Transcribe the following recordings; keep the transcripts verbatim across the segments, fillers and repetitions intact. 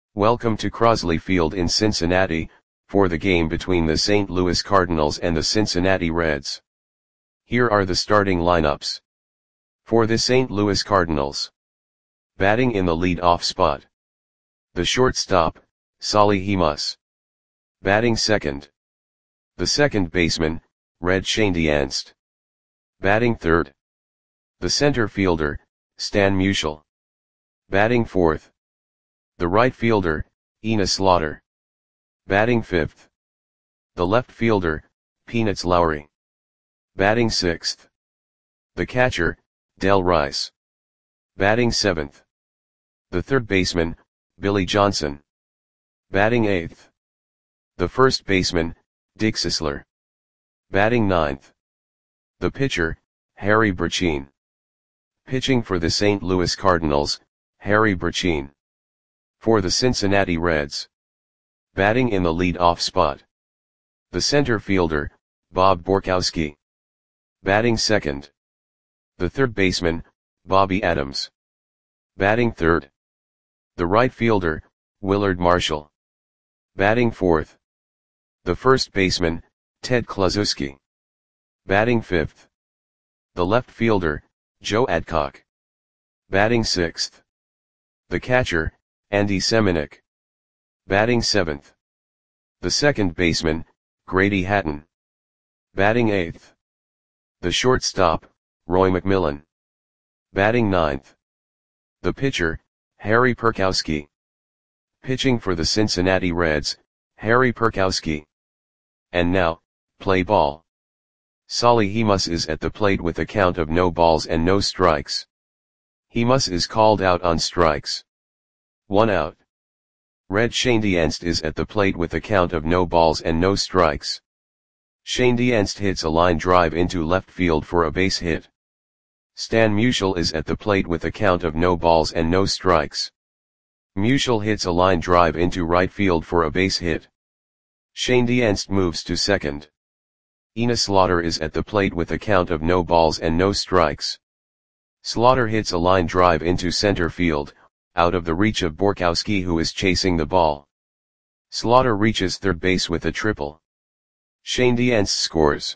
Welcome to Crosley Field in Cincinnati, for the game between the Saint Louis Cardinals and the Cincinnati Reds. Here are the starting lineups. For the Saint Louis Cardinals. Batting in the lead-off spot. The shortstop, Solly Hemus. Batting second. The second baseman, Red Schoendienst. Batting third. The center fielder, Stan Musial. Batting fourth. The right fielder, Enos Slaughter. Batting fifth. The left fielder, Peanuts Lowry. Batting sixth. The catcher, Del Rice. Batting seventh. The third baseman, Billy Johnson. Batting eighth. The first baseman, Dick Sisler. Batting ninth. The pitcher, Harry Brecheen. Pitching for the Saint Louis Cardinals, Harry Brecheen. For the Cincinnati Reds. Batting in the lead-off spot. The center fielder, Bob Borkowski. Batting second. The third baseman, Bobby Adams. Batting third. The right fielder, Willard Marshall. Batting fourth. The first baseman, Ted Kluszewski. Batting fifth. The left fielder, Joe Adcock. Batting sixth. The catcher, Andy Semenuk. Batting seventh. The second baseman, Grady Hatton. Batting eighth. The shortstop, Roy McMillan. Batting ninth. The pitcher, Harry Perkowski. Pitching for the Cincinnati Reds, Harry Perkowski. And now, play ball. Solly Hemus is at the plate with a count of no balls and no strikes. Hemus is called out on strikes. One out. Red Schoendienst is at the plate with a count of no balls and no strikes. Schoendienst hits a line drive into left field for a base hit. Stan Musial is at the plate with a count of no balls and no strikes. Musial hits a line drive into right field for a base hit. Schoendienst moves to second. Enos Slaughter is at the plate with a count of no balls and no strikes. Slaughter hits a line drive into center field, out of the reach of Borkowski, who is chasing the ball. Slaughter reaches third base with a triple. Schoendienst scores.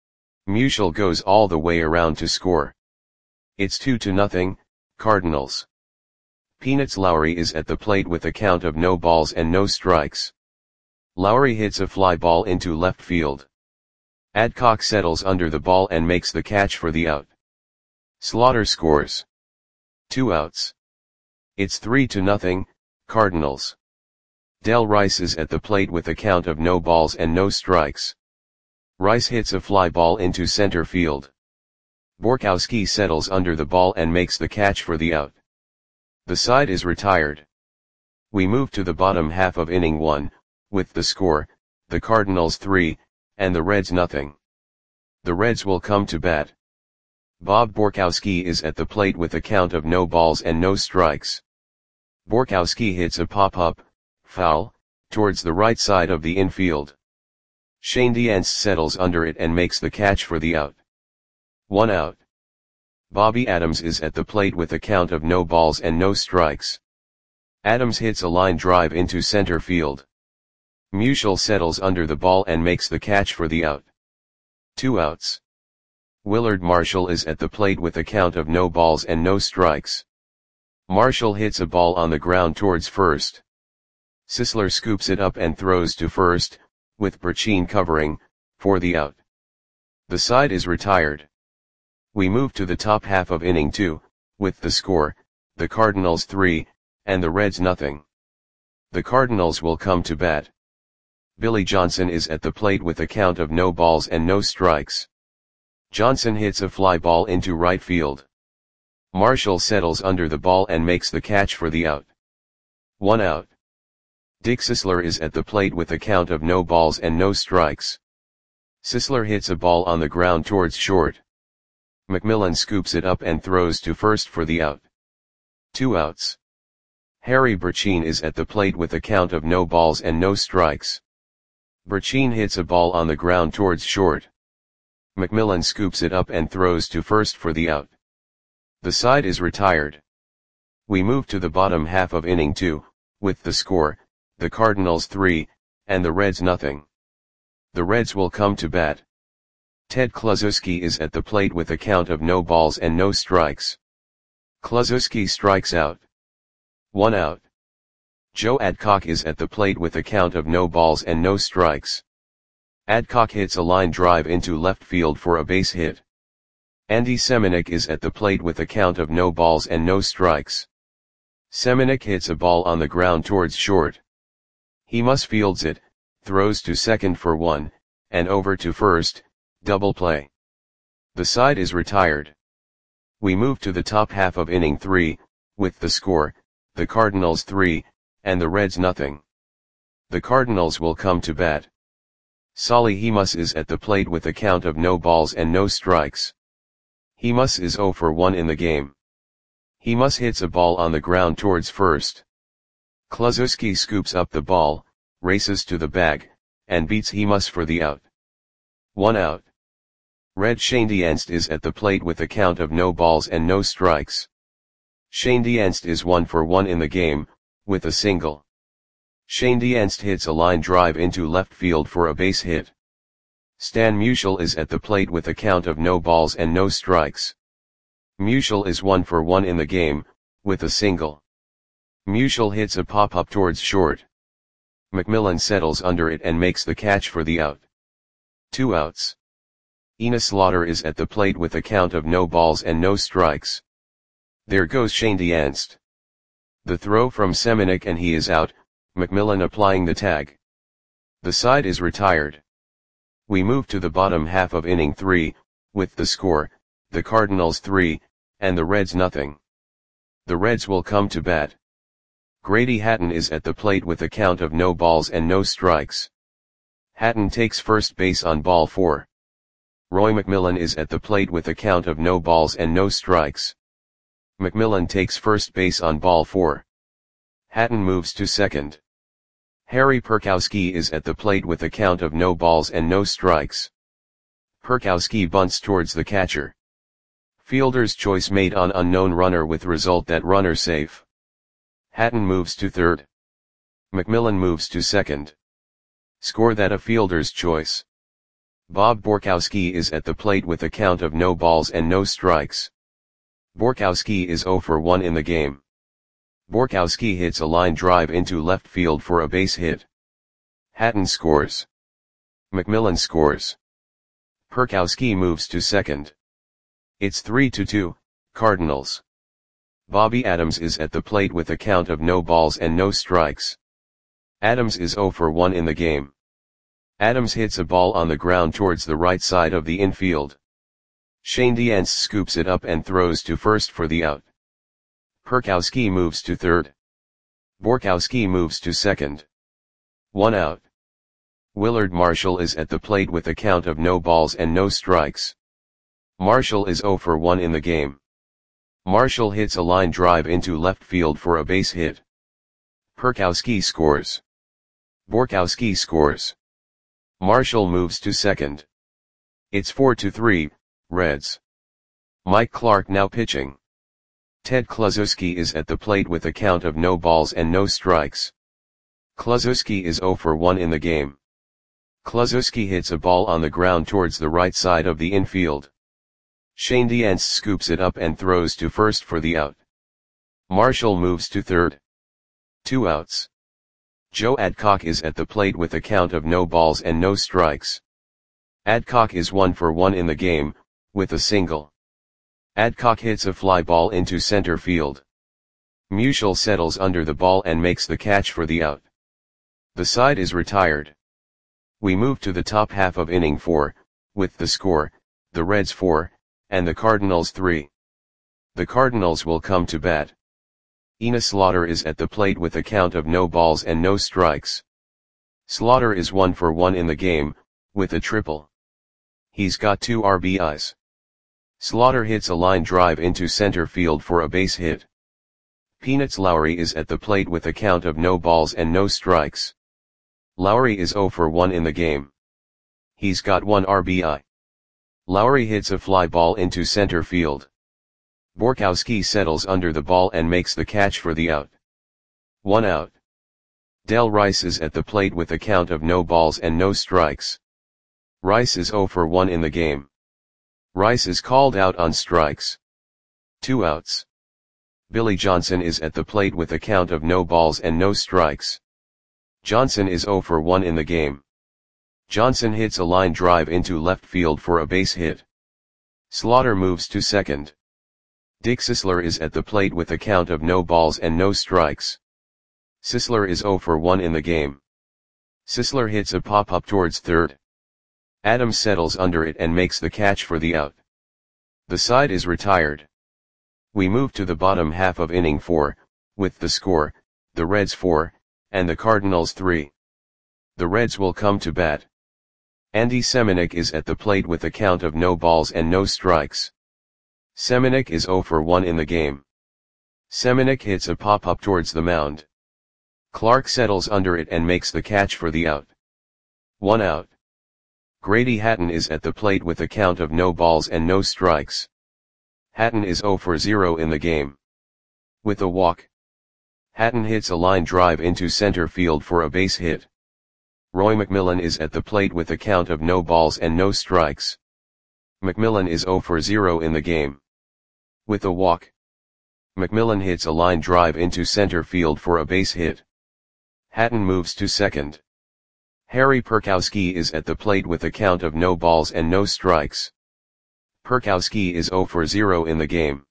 Musial goes all the way around to score. It's two to nothing, Cardinals. Peanuts Lowry is at the plate with a count of no balls and no strikes. Lowry hits a fly ball into left field. Adcock settles under the ball and makes the catch for the out. Slaughter scores. Two outs. It's three to nothing, Cardinals. Del Rice is at the plate with a count of no balls and no strikes. Rice hits a fly ball into center field. Borkowski settles under the ball and makes the catch for the out. The side is retired. We move to the bottom half of inning one, with the score, the Cardinals three, and the Reds nothing. The Reds will come to bat. Bob Borkowski is at the plate with a count of no balls and no strikes. Borkowski hits a pop-up, foul, towards the right side of the infield. Schoendienst settles under it and makes the catch for the out. One out. Bobby Adams is at the plate with a count of no balls and no strikes. Adams hits a line drive into center field. Musial settles under the ball and makes the catch for the out. Two outs. Willard Marshall is at the plate with a count of no balls and no strikes. Marshall hits a ball on the ground towards first. Sisler scoops it up and throws to first, with Brecheen covering, for the out. The side is retired. We move to the top half of inning two, with the score, the Cardinals three, and the Reds nothing. The Cardinals will come to bat. Billy Johnson is at the plate with a count of no balls and no strikes. Johnson hits a fly ball into right field. Marshall settles under the ball and makes the catch for the out. One out. Dick Sisler is at the plate with a count of no balls and no strikes. Sisler hits a ball on the ground towards short. McMillan scoops it up and throws to first for the out. Two outs. Harry Brecheen is at the plate with a count of no balls and no strikes. Brecheen hits a ball on the ground towards short. McMillan scoops it up and throws to first for the out. The side is retired. We move to the bottom half of inning two, with the score, the Cardinals three, and the Reds nothing. The Reds will come to bat. Ted Kluszewski is at the plate with a count of no balls and no strikes. Kluszewski strikes out. One out. Joe Adcock is at the plate with a count of no balls and no strikes. Adcock hits a line drive into left field for a base hit. Andy Semenuk is at the plate with a count of no balls and no strikes. Semenuk hits a ball on the ground towards short. He must fields it, throws to second for one, and over to first, double play. The side is retired. We move to the top half of inning three, with the score, the Cardinals three, and the Reds nothing. The Cardinals will come to bat. Solly Hemus is at the plate with a count of no balls and no strikes. Hemus is zero for one in the game. Hemus hits a ball on the ground towards first. Kluszewski scoops up the ball, races to the bag, and beats Hemus for the out. One out. Red Schoendienst is at the plate with a count of no balls and no strikes. Schoendienst is one for one in the game, with a single. Schoendienst hits a line drive into left field for a base hit. Stan Musial is at the plate with a count of no balls and no strikes. Musial is one for one in the game, with a single. Musial hits a pop-up towards short. McMillan settles under it and makes the catch for the out. Two outs. Ina Slaughter is at the plate with a count of no balls and no strikes. There goes Schoendienst. The throw from Semenuk and he is out, McMillan applying the tag. The side is retired. We move to the bottom half of inning three, with the score, the Cardinals three, and the Reds nothing. The Reds will come to bat. Grady Hatton is at the plate with a count of no balls and no strikes. Hatton takes first base on ball four. Roy McMillan is at the plate with a count of no balls and no strikes. McMillan takes first base on ball four. Hatton moves to second. Harry Perkowski is at the plate with a count of no balls and no strikes. Perkowski bunts towards the catcher. Fielder's choice made on unknown runner with result that runner safe. Hatton moves to third. McMillan moves to second. Score that a fielder's choice. Bob Borkowski is at the plate with a count of no balls and no strikes. Borkowski is zero for one in the game. Borkowski hits a line drive into left field for a base hit. Hatton scores. McMillan scores. Perkowski moves to second. It's three to two, Cardinals. Bobby Adams is at the plate with a count of no balls and no strikes. Adams is zero for one in the game. Adams hits a ball on the ground towards the right side of the infield. Schoendienst scoops it up and throws to first for the out. Perkowski moves to third. Borkowski moves to second. One out. Willard Marshall is at the plate with a count of no balls and no strikes. Marshall is zero for one in the game. Marshall hits a line drive into left field for a base hit. Perkowski scores. Borkowski scores. Marshall moves to second. It's four to three, Reds. Mike Clark now pitching. Ted Kluszewski is at the plate with a count of no balls and no strikes. Kluszewski is zero for one in the game. Kluszewski hits a ball on the ground towards the right side of the infield. Schoendienst scoops it up and throws to first for the out. Marshall moves to third. Two outs. Joe Adcock is at the plate with a count of no balls and no strikes. Adcock is one for one in the game, with a single. Adcock hits a fly ball into center field. Musial settles under the ball and makes the catch for the out. The side is retired. We move to the top half of inning four, with the score, the Reds four, and the Cardinals three. The Cardinals will come to bat. Ina Slaughter is at the plate with a count of no balls and no strikes. Slaughter is one for one in the game, with a triple. He's got two R B Is. Slaughter hits a line drive into center field for a base hit. Peanuts Lowry is at the plate with a count of no balls and no strikes. Lowry is zero for one in the game. He's got one R B I. Lowry hits a fly ball into center field. Borkowski settles under the ball and makes the catch for the out. One out. Del Rice is at the plate with a count of no balls and no strikes. Rice is zero for one in the game. Rice is called out on strikes. Two outs. Billy Johnson is at the plate with a count of no balls and no strikes. Johnson is zero for one in the game. Johnson hits a line drive into left field for a base hit. Slaughter moves to second. Dick Sisler is at the plate with a count of no balls and no strikes. Sisler is zero for one in the game. Sisler hits a pop-up towards third. Adams settles under it and makes the catch for the out. The side is retired. We move to the bottom half of inning four, with the score, the Reds four, and the Cardinals three. The Reds will come to bat. Andy Semenuk is at the plate with a count of no balls and no strikes. Semenuk is zero for one in the game. Semenuk hits a pop-up towards the mound. Clark settles under it and makes the catch for the out. One out. Grady Hatton is at the plate with a count of no balls and no strikes. Hatton is zero for zero in the game. With a walk, Hatton hits a line drive into center field for a base hit. Roy McMillan is at the plate with a count of no balls and no strikes. McMillan is zero for zero in the game. With a walk, McMillan hits a line drive into center field for a base hit. Hatton moves to second. Harry Perkowski is at the plate with a count of no balls and no strikes. Perkowski is zero for zero in the game.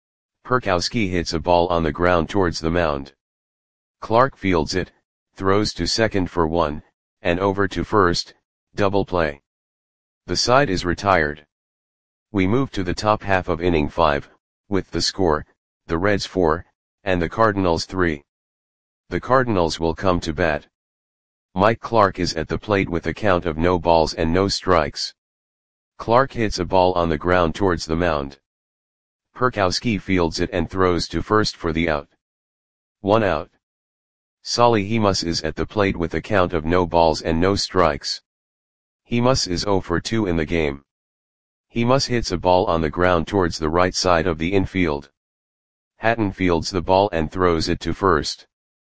Perkowski hits a ball on the ground towards the mound. Clark fields it, throws to second for one, and over to first, double play. The side is retired. We move to the top half of inning five, with the score, the Reds four, and the Cardinals three. The Cardinals will come to bat. Mike Clark is at the plate with a count of no balls and no strikes. Clark hits a ball on the ground towards the mound. Perkowski fields it and throws to first for the out. One out. Solly Hemus is at the plate with a count of no balls and no strikes. Hemus is zero for two in the game. Hemus hits a ball on the ground towards the right side of the infield. Hatton fields the ball and throws it to first.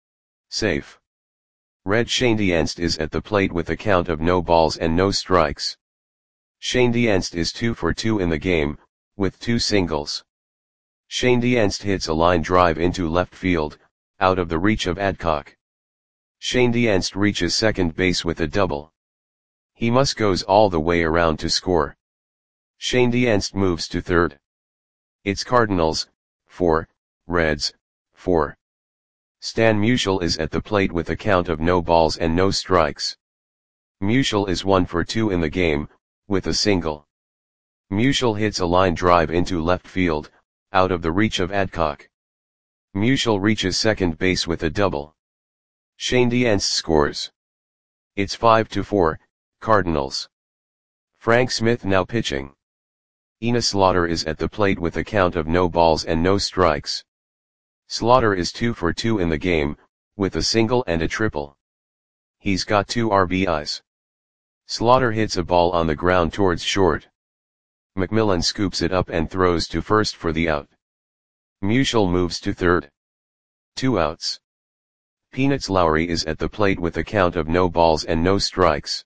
Safe. Red Schoendienst is at the plate with a count of no balls and no strikes. Schoendienst is two for two in the game, with two singles. Schoendienst hits a line drive into left field, out of the reach of Adcock. Schoendienst reaches second base with a double. Hemus goes all the way around to score. Schoendienst moves to third. It's Cardinals, four, Reds, four. Stan Musial is at the plate with a count of no balls and no strikes. Musial is one for two in the game, with a single. Musial hits a line drive into left field, out of the reach of Adcock. Musial reaches second base with a double. Schoendienst scores. It's five to four, Cardinals. Frank Smith now pitching. Enos Slaughter is at the plate with a count of no balls and no strikes. Slaughter is two for two in the game, with a single and a triple. He's got two R B Is. Slaughter hits a ball on the ground towards short. McMillan scoops it up and throws to first for the out. Musial moves to third. Two outs. Peanuts Lowry is at the plate with a count of no balls and no strikes.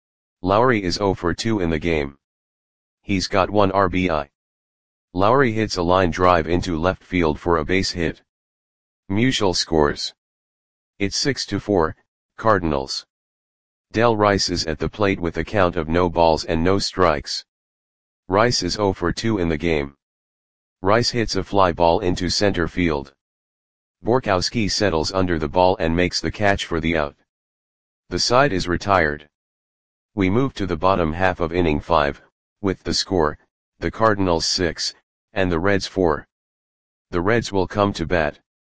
Lowry is zero for two in the game. He's got one R B I. Lowry hits a line drive into left field for a base hit. Musial scores. It's six to four, Cardinals. Del Rice is at the plate with a count of no balls and no strikes. Rice is zero for two in the game. Rice hits a fly ball into center field. Borkowski settles under the ball and makes the catch for the out. The side is retired. We move to the bottom half of inning five, with the score, the Cardinals six, and the Reds four. The Reds will come to bat.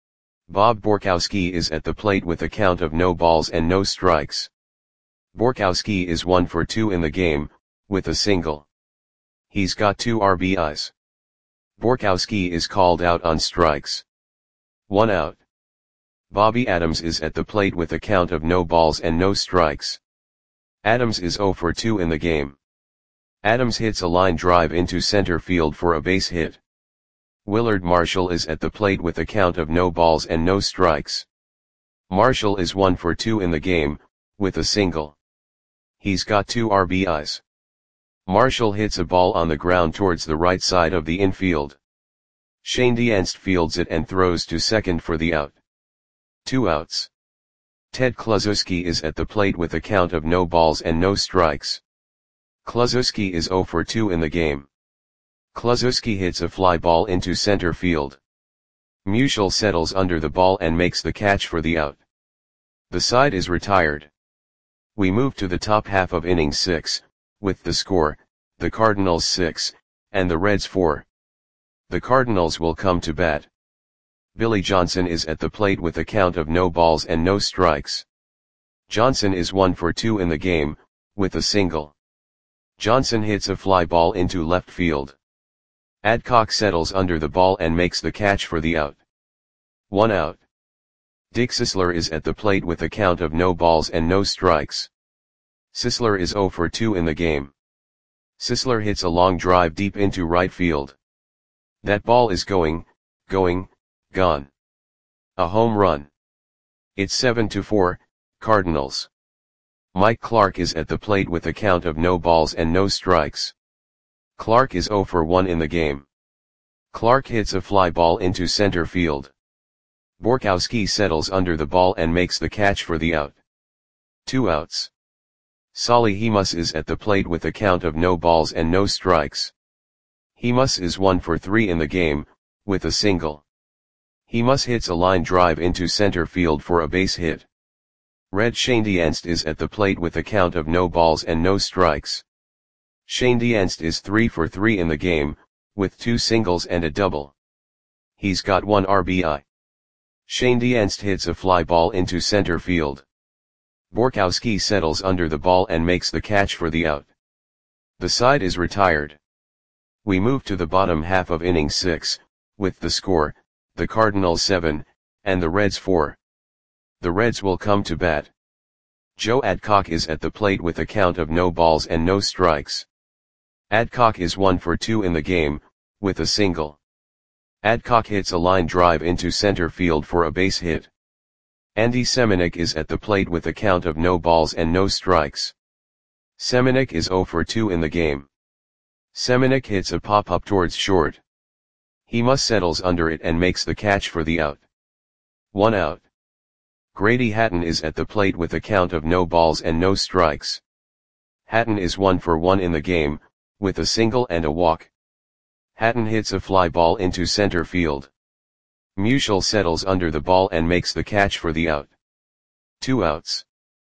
Bob Borkowski is at the plate with a count of no balls and no strikes. Borkowski is one for two in the game, with a single. He's got two R B Is. Borkowski is called out on strikes. One out. Bobby Adams is at the plate with a count of no balls and no strikes. Adams is zero for two in the game. Adams hits a line drive into center field for a base hit. Willard Marshall is at the plate with a count of no balls and no strikes. Marshall is one for two in the game, with a single. He's got two R B Is. Marshall hits a ball on the ground towards the right side of the infield. Shane Dienst fields it and throws to second for the out. Two outs. Ted Kluszewski is at the plate with a count of no balls and no strikes. Kluszewski is zero for two in the game. Kluszewski hits a fly ball into center field. Musial settles under the ball and makes the catch for the out. The side is retired. We move to the top half of inning six, with the score, the Cardinals six, and the Reds four. The Cardinals will come to bat. Billy Johnson is at the plate with a count of no balls and no strikes. Johnson is one for two in the game, with a single. Johnson hits a fly ball into left field. Adcock settles under the ball and makes the catch for the out. One out. Dick Sisler is at the plate with a count of no balls and no strikes. Sisler is zero for two in the game. Sisler hits a long drive deep into right field. That ball is going, going, gone. A home run. It's seven to four, Cardinals. Mike Clark is at the plate with a count of no balls and no strikes. Clark is zero for one in the game. Clark hits a fly ball into center field. Borkowski settles under the ball and makes the catch for the out. Two outs. Solly Hemus is at the plate with a count of no balls and no strikes. Hemus is one for three in the game, with a single. Hemus hits a line drive into center field for a base hit. Red Shane Dienst is at the plate with a count of no balls and no strikes. Shane Dienst is three for three in the game, with two singles and a double. He's got one R B I. Shane Dienst hits a fly ball into center field. Borkowski settles under the ball and makes the catch for the out. The side is retired. We move to the bottom half of inning six, with the score, the Cardinals seven, and the Reds four. The Reds will come to bat. Joe Adcock is at the plate with a count of no balls and no strikes. Adcock is one for two in the game, with a single. Adcock hits a line drive into center field for a base hit. Andy Semenuk is at the plate with a count of no balls and no strikes. Semenuk is zero for two in the game. Semenuk hits a pop-up towards short. Hemus settles under it and makes the catch for the out. One out. Grady Hatton is at the plate with a count of no balls and no strikes. Hatton is one for one in the game, with a single and a walk. Hatton hits a fly ball into center field. Musial settles under the ball and makes the catch for the out. Two outs.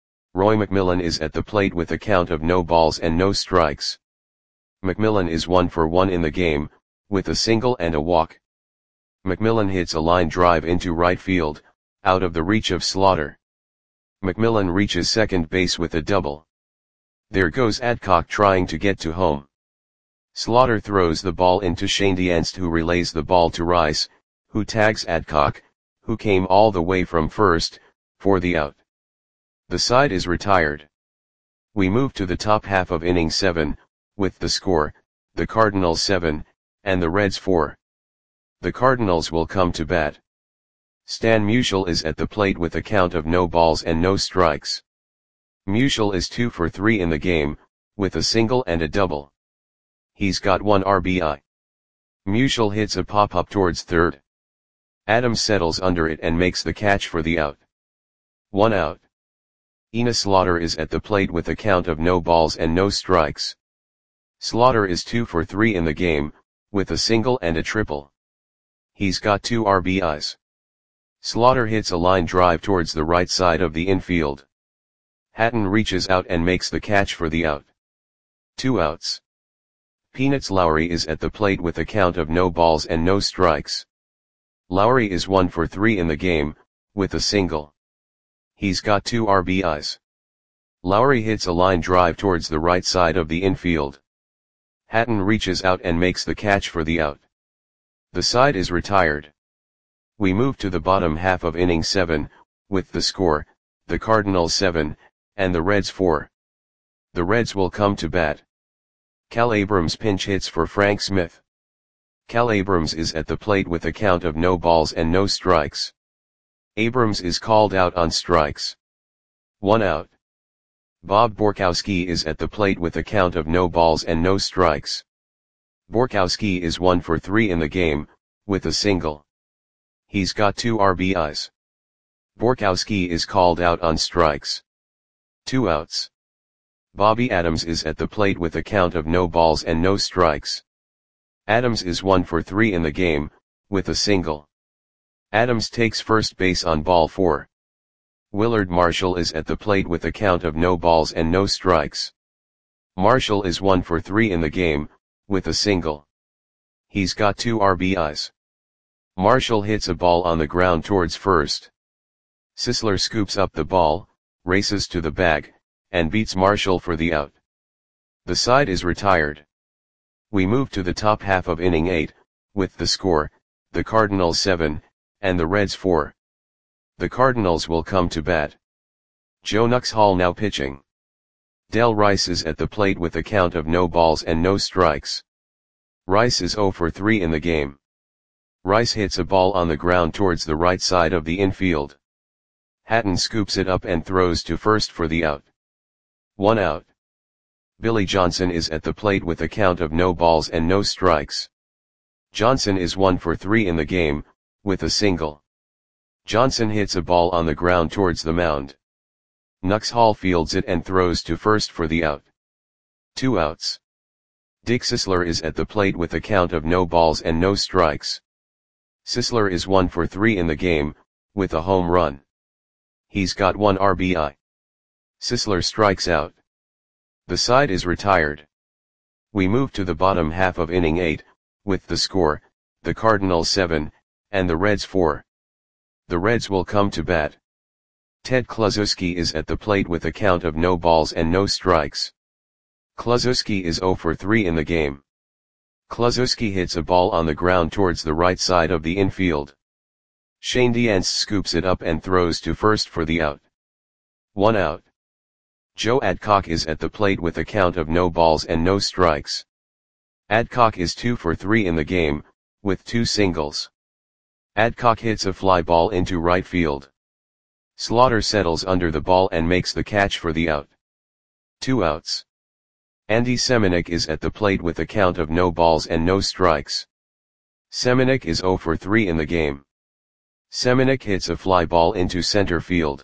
Roy McMillan is at the plate with a count of no balls and no strikes. McMillan is one for one in the game, with a single and a walk. McMillan hits a line drive into right field, out of the reach of Slaughter. McMillan reaches second base with a double. There goes Adcock trying to get to home. Slaughter throws the ball into Shane Dienst, who relays the ball to Rice, who tags Adcock, who came all the way from first, for the out. The side is retired. We move to the top half of inning seven, with the score, the Cardinals seven, and the Reds four. The Cardinals will come to bat. Stan Musial is at the plate with a count of no balls and no strikes. Musial is two for three in the game, with a single and a double. He's got one R B I. Musial hits a pop-up towards third. Adams settles under it and makes the catch for the out. One out. Ina Slaughter is at the plate with a count of no balls and no strikes. Slaughter is two for three in the game, with a single and a triple. He's got two R B Is. Slaughter hits a line drive towards the right side of the infield. Hatton reaches out and makes the catch for the out. Two outs. Peanuts Lowry is at the plate with a count of no balls and no strikes. Lowry is one for three in the game, with a single. He's got two R B Is. Lowry hits a line drive towards the right side of the infield. Hatton reaches out and makes the catch for the out. The side is retired. We move to the bottom half of inning seven, with the score, the Cardinals seven, and the Reds four. The Reds will come to bat. Cal Abrams pinch hits for Frank Smith. Cal Abrams is at the plate with a count of no balls and no strikes. Abrams is called out on strikes. One out. Bob Borkowski is at the plate with a count of no balls and no strikes. Borkowski is one for three in the game, with a single. He's got two R B Is. Borkowski is called out on strikes. Two outs. Bobby Adams is at the plate with a count of no balls and no strikes. Adams is one for three in the game, with a single. Adams takes first base on ball four. Willard Marshall is at the plate with a count of no balls and no strikes. Marshall is one for three in the game, with a single. He's got two R B Is. Marshall hits a ball on the ground towards first. Sisler scoops up the ball, races to the bag, and beats Marshall for the out. The side is retired. We move to the top half of inning eight, with the score, the Cardinals seven, and the Reds four. The Cardinals will come to bat. Joe Nuxhall now pitching. Del Rice is at the plate with a count of no balls and no strikes. Rice is zero for three in the game. Rice hits a ball on the ground towards the right side of the infield. Hatton scoops it up and throws to first for the out. One out. Billy Johnson is at the plate with a count of no balls and no strikes. Johnson is one for three in the game, with a single. Johnson hits a ball on the ground towards the mound. Nuxhall fields it and throws to first for the out. Two outs. Dick Sisler is at the plate with a count of no balls and no strikes. Sisler is one for three in the game, with a home run. He's got one R B I. Sisler strikes out. The side is retired. We move to the bottom half of inning eight, with the score, the Cardinals seven, and the Reds four. The Reds will come to bat. Ted Kluszewski is at the plate with a count of no balls and no strikes. Kluszewski is zero for three in the game. Kluszewski hits a ball on the ground towards the right side of the infield. Shane Diance scoops it up and throws to first for the out. One out. Joe Adcock is at the plate with a count of no balls and no strikes. Adcock is two for three in the game, with two singles. Adcock hits a fly ball into right field. Slaughter settles under the ball and makes the catch for the out. Two outs. Andy Semenuk is at the plate with a count of no balls and no strikes. Semenuk is zero for three in the game. Semenuk hits a fly ball into center field.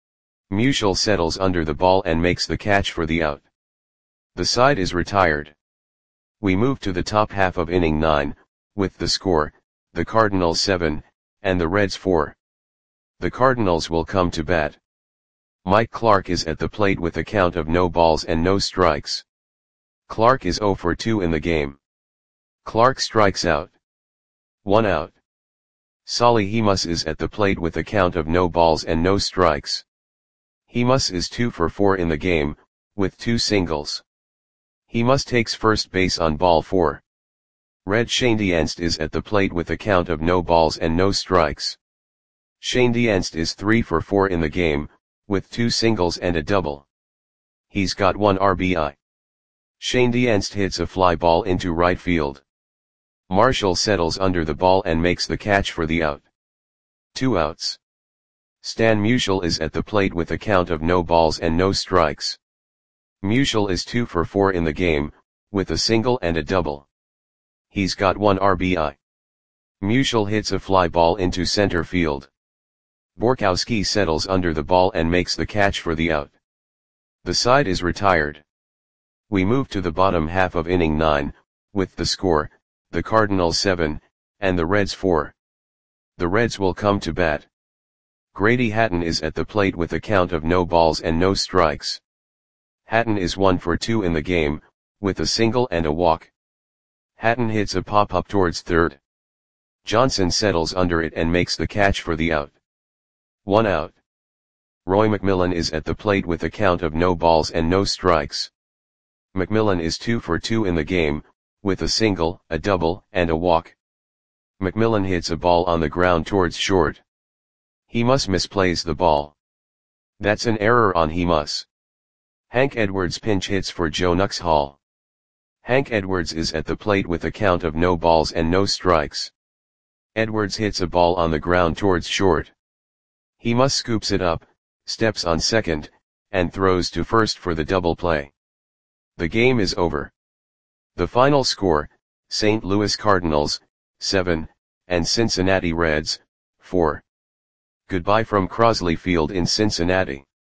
Musial settles under the ball and makes the catch for the out. The side is retired. We move to the top half of inning nine, with the score, the Cardinals seven, and the Reds four. The Cardinals will come to bat. Mike Clark is at the plate with a count of no balls and no strikes. Clark is zero for two in the game. Clark strikes out. One out. Solly Hemus is at the plate with a count of no balls and no strikes. Hemus is two for four in the game, with two singles. Hemus takes first base on ball four. Red Shane Dienst is at the plate with a count of no balls and no strikes. Shane Dienst is three for four in the game, with two singles and a double. He's got one R B I. Shane Dienst hits a fly ball into right field. Marshall settles under the ball and makes the catch for the out. Two outs. Stan Musial is at the plate with a count of no balls and no strikes. Musial is two for four in the game, with a single and a double. He's got one R B I. Musial hits a fly ball into center field. Borkowski settles under the ball and makes the catch for the out. The side is retired. We move to the bottom half of inning nine, with the score, the Cardinals seven, and the Reds four. The Reds will come to bat. Grady Hatton is at the plate with a count of no balls and no strikes. Hatton is one for two in the game, with a single and a walk. Hatton hits a pop-up towards third. Johnson settles under it and makes the catch for the out. One out. Roy McMillan is at the plate with a count of no balls and no strikes. McMillan is two for two in the game, with a single, a double, and a walk. McMillan hits a ball on the ground towards short. Hemus misplays the ball. That's an error on Hemus. Hank Edwards pinch hits for Joe Nuxhall. Hank Edwards is at the plate with a count of no balls and no strikes. Edwards hits a ball on the ground towards short. He must scoops it up, steps on second, and throws to first for the double play. The game is over. The final score, Saint Louis Cardinals, seven, and Cincinnati Reds, four. Goodbye from Crosley Field in Cincinnati.